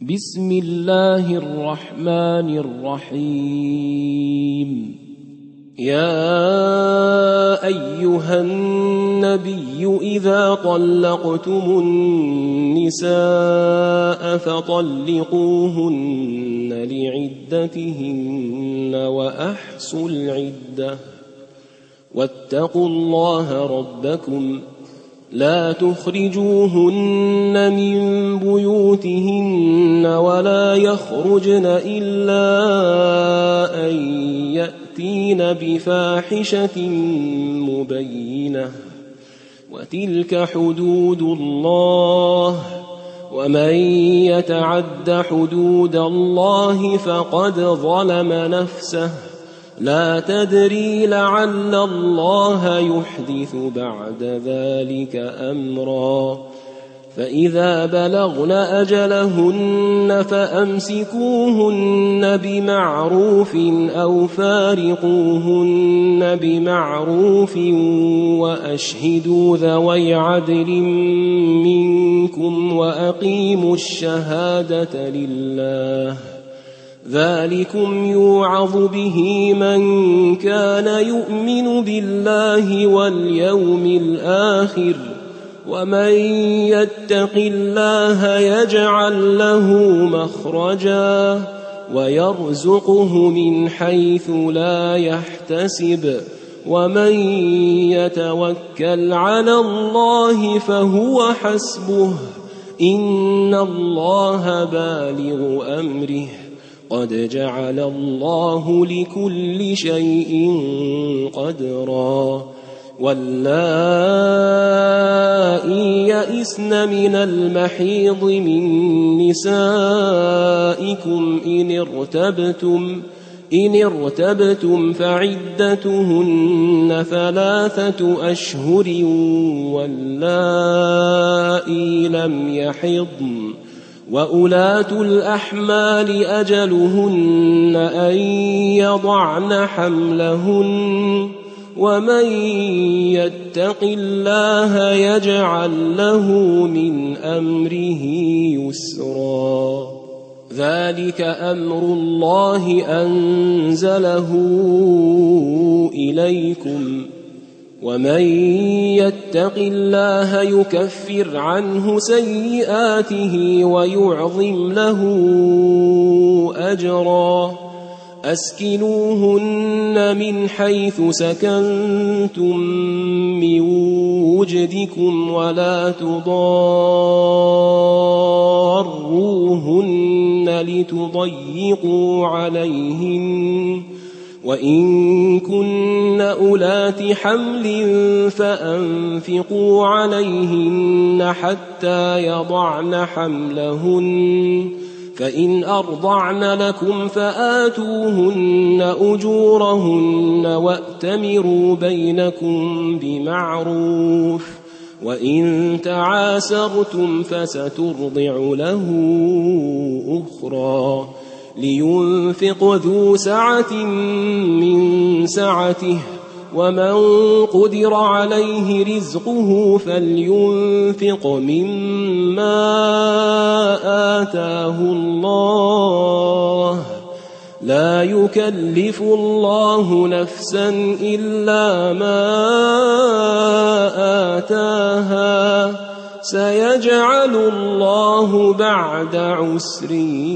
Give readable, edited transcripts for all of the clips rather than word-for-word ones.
بسم الله الرحمن الرحيم. يا أيها النبي إذا طلقتم النساء فطلقوهن لعدتهن وأحصوا العدة واتقوا الله ربكم لا تخرجوهن من بيوتهن ولا يخرجن إلا أن يأتين بفاحشة مبينة وتلك حدود الله ومن يتعد حدود الله فقد ظلم نفسه لا تدري لعل الله يحدث بعد ذلك أمرا فإذا بلغن أجلهن فأمسكوهن بمعروف أو فارقوهن بمعروف وأشهدوا ذوي عدل منكم وأقيموا الشهادة لله ذلكم يوعظ به من كان يؤمن بالله واليوم الآخر ومن يتق الله يجعل له مخرجا ويرزقه من حيث لا يحتسب ومن يتوكل على الله فهو حسبه إن الله بالغ أمره قد جعل الله لكل شيء قدرا واللائي يئسن من المحيض من نسائكم إن ارتبتم فعدتهن 3 أشهر واللائي لم يحضن وأولاة الأحمال أجلهن أن يضعن حملهن ومن يتق الله يجعل له من أمره يسرا ذلك أمر الله أنزله إليكم ومن يتق الله يكفر عنه سيئاته ويعظم له أجرا أسكنوهن من حيث سكنتم من وجدكم ولا تضاروهن لتضيقوا عليهن وإن كن أولات حمل فأنفقوا عليهن حتى يضعن حملهن فإن أرضعن لكم فآتوهن أجورهن وأتمروا بينكم بمعروف وإن تعاسرتم فسترضع له أخرى لينفق ذو سعة من سعته ومن قدر عليه رزقه فلينفق مما آتاه الله لا يكلف الله نفسا إلا ما آتاها سيجعل الله بعد عسر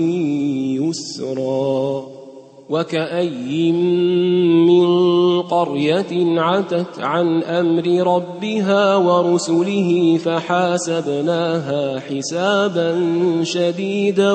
يسرا وكأي من قرية عتت عن أمر ربها ورسله فحاسبناها حسابا شديدا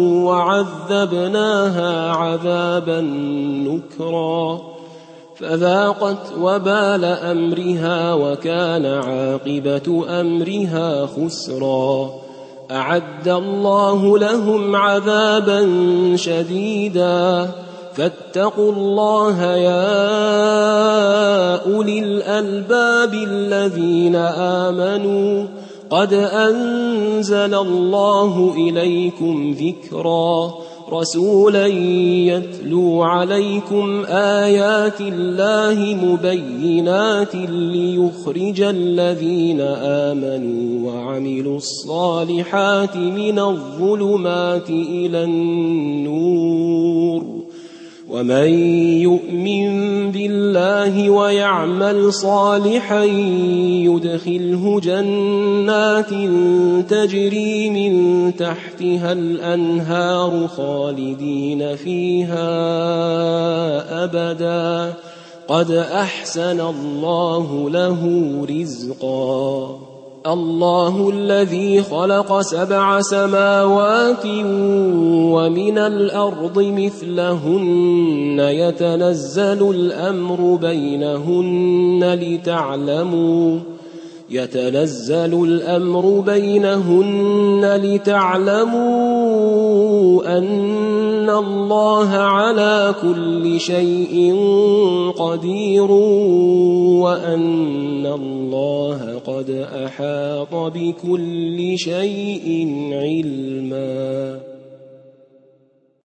وعذبناها عذابا نكرا فذاقت وبال أمرها وكان عاقبة أمرها خسرا أعد الله لهم عذابا شديدا فاتقوا الله يا أولي الألباب الذين آمنوا قد أنزل الله إليكم ذكرا رسولا يتلو عليكم آيات الله مبينات ليخرج الذين آمنوا وعملوا الصالحات من الظلمات إلى النور ومن يؤمن بالله ويعمل صالحا يدخله جنات تجري من تحتها الأنهار خالدين فيها أبدا قد أحسن الله له رزقا الله الذي خلق 7 سماوات ومن الأرض مثلهن يتنزل الأمر بينهن لتعلموا أن الله على كل شيء قدير وأن الله قد أحاط بكل شيء علما.